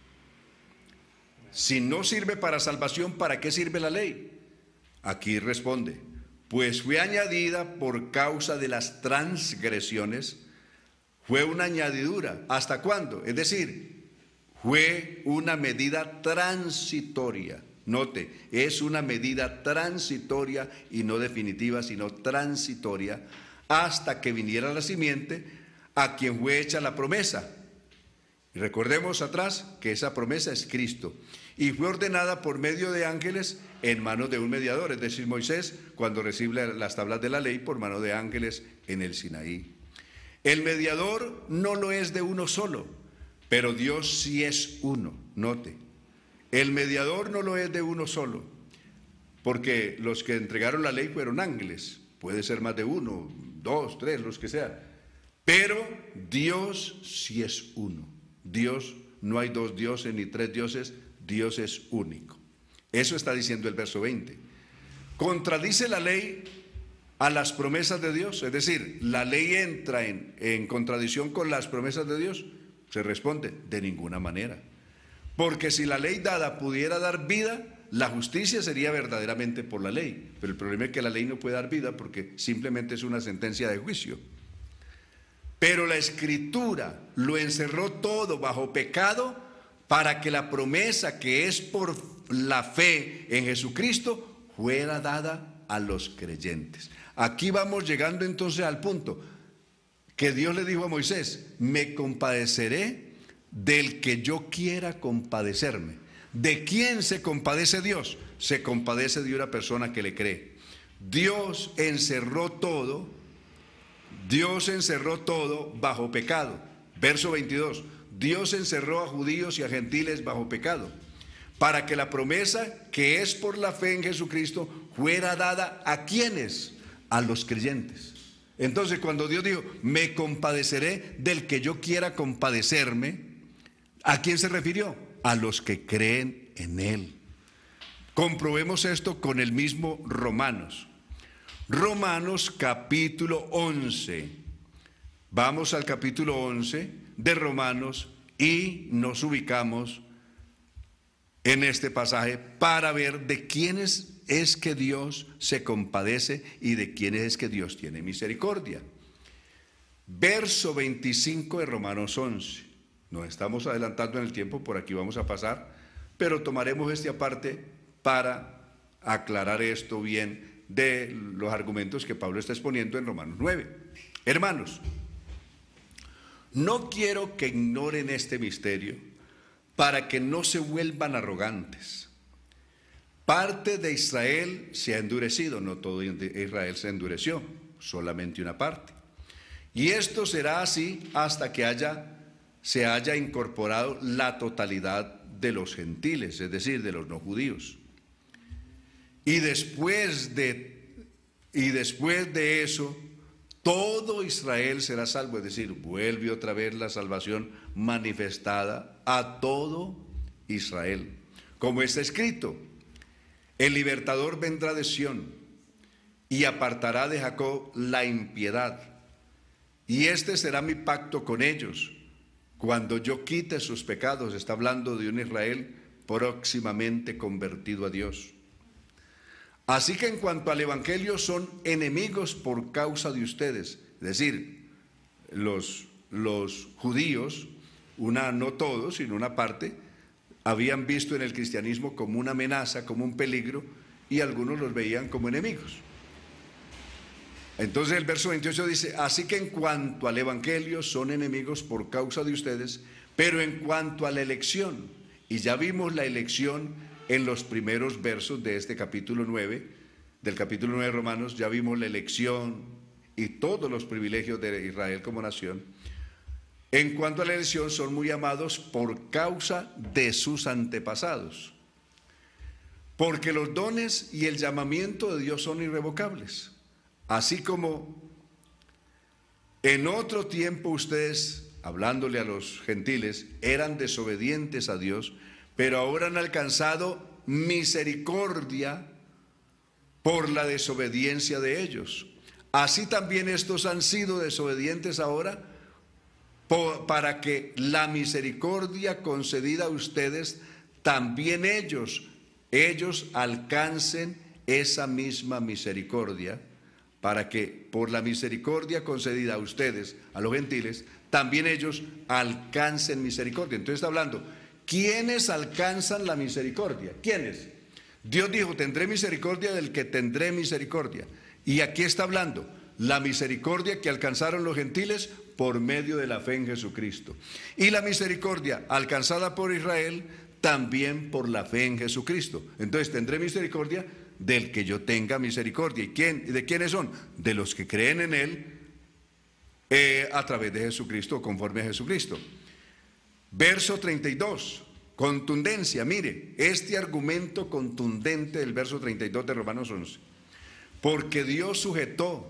Si no sirve para salvación, ¿para qué sirve la ley? Aquí responde, pues fue añadida por causa de las transgresiones, fue una añadidura. ¿Hasta cuándo? Es decir, fue una medida transitoria. Note, es una medida transitoria y no definitiva, sino transitoria, hasta que viniera la simiente a quien fue hecha la promesa. Y recordemos atrás que esa promesa es Cristo. Y fue ordenada por medio de ángeles en manos de un mediador, es decir, Moisés, cuando recibe las tablas de la ley por mano de ángeles en el Sinaí. El mediador no lo es de uno solo, pero Dios sí es uno. Note, el mediador no lo es de uno solo, porque los que entregaron la ley fueron ángeles. Puede ser más de uno, dos, tres, los que sean. Pero Dios sí es uno. Dios, no hay dos dioses ni tres dioses, Dios es único. Eso está diciendo el verso veinte. ¿Contradice la ley a las promesas de Dios? Es decir, ¿la ley entra en, en contradicción con las promesas de Dios? Se responde, de ninguna manera. Porque si la ley dada pudiera dar vida, la justicia sería verdaderamente por la ley. Pero el problema es que la ley no puede dar vida porque simplemente es una sentencia de juicio. Pero la Escritura lo encerró todo bajo pecado para que la promesa que es por la fe en Jesucristo fuera dada a los creyentes. Aquí vamos llegando entonces al punto que Dios le dijo a Moisés, me compadeceré del que yo quiera compadecerme. ¿De quién se compadece Dios? Se compadece de una persona que le cree. Dios encerró todo, Dios encerró todo bajo pecado. Verso veintidós, Dios encerró a judíos y a gentiles bajo pecado, para que la promesa que es por la fe en Jesucristo fuera dada a quienes, a los creyentes. Entonces cuando Dios dijo, me compadeceré del que yo quiera compadecerme, ¿a quién se refirió? A los que creen en Él. Comprobemos esto con el mismo Romanos. Romanos capítulo once. Vamos al capítulo once de Romanos y nos ubicamos en este pasaje para ver de quiénes es que Dios se compadece y de quiénes es que Dios tiene misericordia. Verso veinticinco de Romanos once. Nos estamos adelantando en el tiempo, por aquí vamos a pasar, pero tomaremos este aparte para aclarar esto bien de los argumentos que Pablo está exponiendo en Romanos nueve. Hermanos, no quiero que ignoren este misterio para que no se vuelvan arrogantes. Parte de Israel se ha endurecido, no todo Israel se endureció, solamente una parte. Y esto será así hasta que haya se haya incorporado la totalidad de los gentiles, es decir, de los no judíos. Y después de, y después de eso, todo Israel será salvo, es decir, vuelve otra vez la salvación manifestada a todo Israel. Como está escrito, el libertador vendrá de Sión y apartará de Jacob la impiedad. Y este será mi pacto con ellos. Cuando yo quite sus pecados, está hablando de un Israel próximamente convertido a Dios. Así que en cuanto al Evangelio son enemigos por causa de ustedes, es decir, los, los judíos, una, no todos, sino una parte, habían visto en el cristianismo como una amenaza, como un peligro, y algunos los veían como enemigos. Entonces el verso veintiocho dice, así que en cuanto al Evangelio son enemigos por causa de ustedes, pero en cuanto a la elección, y ya vimos la elección en los primeros versos de este capítulo nueve, del capítulo nueve de Romanos, ya vimos la elección y todos los privilegios de Israel como nación. En cuanto a la elección, son muy amados por causa de sus antepasados, porque los dones y el llamamiento de Dios son irrevocables. Así como En otro tiempo ustedes, hablándole a los gentiles, eran desobedientes a Dios, pero ahora han alcanzado misericordia por la desobediencia de ellos. Así también estos han sido desobedientes ahora, por, para que la misericordia concedida a ustedes, también ellos, ellos alcancen esa misma misericordia, para que por la misericordia concedida a ustedes, a los gentiles, también ellos alcancen misericordia. Entonces está hablando, ¿quiénes alcanzan la misericordia? ¿Quiénes? Dios dijo, tendré misericordia del que tendré misericordia. Y aquí está hablando, la misericordia que alcanzaron los gentiles por medio de la fe en Jesucristo. Y la misericordia alcanzada por Israel también por la fe en Jesucristo. Entonces tendré misericordia del que yo tenga misericordia. ¿Y quién, de quiénes son? De los que creen en Él eh, a través de Jesucristo, conforme a Jesucristo. Verso treinta y dos, contundencia. Mire, este argumento contundente del verso treinta y dos de Romanos once. Porque Dios sujetó,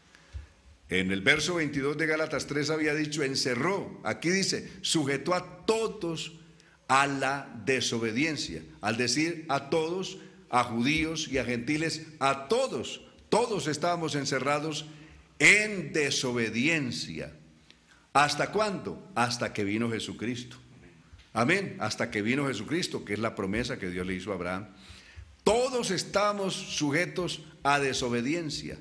en el verso veintidós de Gálatas tres había dicho encerró, aquí dice sujetó a todos a la desobediencia, al decir a todos, a judíos y a gentiles, a todos, todos estábamos encerrados en desobediencia. ¿Hasta cuándo? Hasta que vino Jesucristo. Amén, hasta que vino Jesucristo, que es la promesa que Dios le hizo a Abraham. Todos estamos sujetos a desobediencia,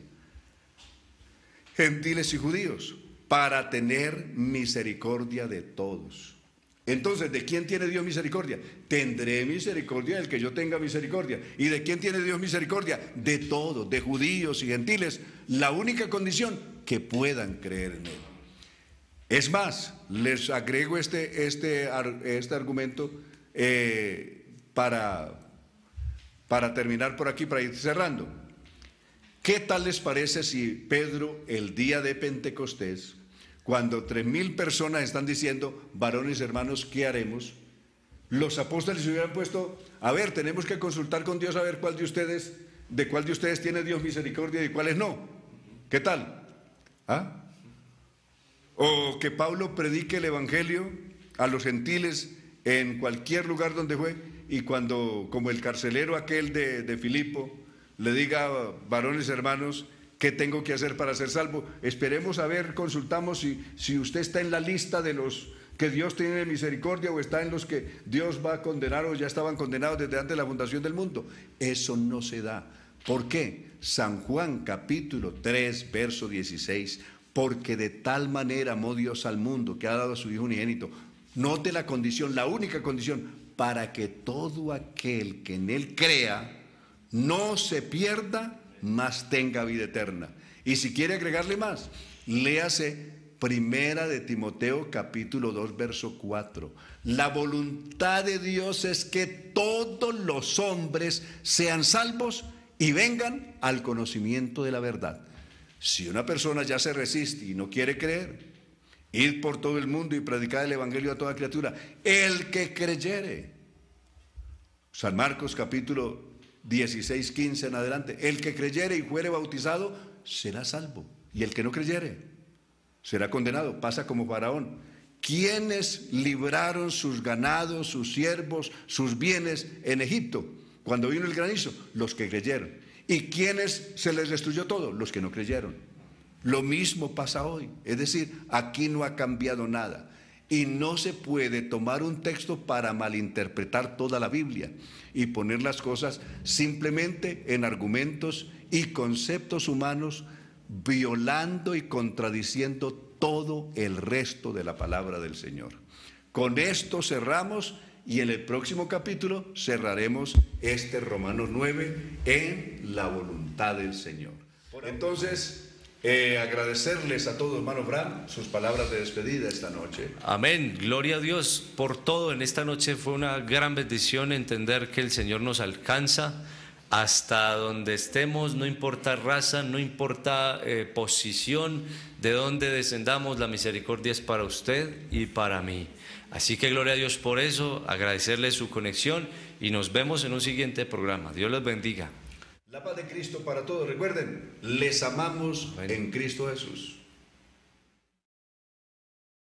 gentiles y judíos, para tener misericordia de todos. Entonces, ¿de quién tiene Dios misericordia? Tendré misericordia del que yo tenga misericordia. ¿Y de quién tiene Dios misericordia? De todos, de judíos y gentiles. La única condición, que puedan creer en Él. Es más, les agrego este, este, este argumento eh, para, para terminar por aquí, para ir cerrando. ¿Qué tal les parece si Pedro, el día de Pentecostés, cuando tres mil personas están diciendo, varones hermanos, ¿qué haremos? Los apóstoles se hubieran puesto, a ver, tenemos que consultar con Dios a ver cuál de ustedes, de cuál de ustedes tiene Dios misericordia y cuáles no. ¿Qué tal? ¿Ah? O que Pablo predique el evangelio a los gentiles en cualquier lugar donde fue, y cuando, como el carcelero aquel de, de Filipo, le diga, varones hermanos, ¿qué tengo que hacer para ser salvo? Esperemos a ver, consultamos si, si usted está en la lista de los que Dios tiene misericordia o está en los que Dios va a condenar o ya estaban condenados desde antes de la fundación del mundo. Eso no se da. ¿Por qué? San Juan capítulo tres, verso dieciséis. Porque de tal manera amó Dios al mundo que ha dado a su Hijo unigénito. Note la condición, la única condición, para que todo aquel que en Él crea no se pierda, mas tenga vida eterna. Y si quiere agregarle más, léase Primera de Timoteo capítulo dos, verso cuatro. La voluntad de Dios es que todos los hombres sean salvos y vengan al conocimiento de la verdad. Si una persona ya se resiste y no quiere creer, id por todo el mundo y predicad el evangelio a toda criatura. El que creyere, San Marcos capítulo dieciséis, quince en adelante, el que creyere y fuere bautizado será salvo, y el que no creyere será condenado. Pasa como Faraón. ¿Quiénes libraron sus ganados, sus siervos, sus bienes en Egipto cuando vino el granizo? Los que creyeron. ¿Y quiénes se les destruyó todo? Los que no creyeron. Lo mismo pasa hoy, es decir, aquí no ha cambiado nada. Y no se puede tomar un texto para malinterpretar toda la Biblia y poner las cosas simplemente en argumentos y conceptos humanos, violando y contradiciendo todo el resto de la palabra del Señor. Con esto cerramos y en el próximo capítulo cerraremos este Romanos nueve en la voluntad del Señor. Entonces, Eh, agradecerles a todos, hermano Bram, sus palabras de despedida esta noche. Amén, gloria a Dios por todo. En esta noche fue una gran bendición entender que el Señor nos alcanza hasta donde estemos, no importa raza, no importa eh, posición, de donde descendamos, la misericordia es para usted y para mí. Así que gloria a Dios por eso, agradecerle su conexión y nos vemos en un siguiente programa. Dios los bendiga. La paz de Cristo para todos. Recuerden, les amamos en Cristo Jesús.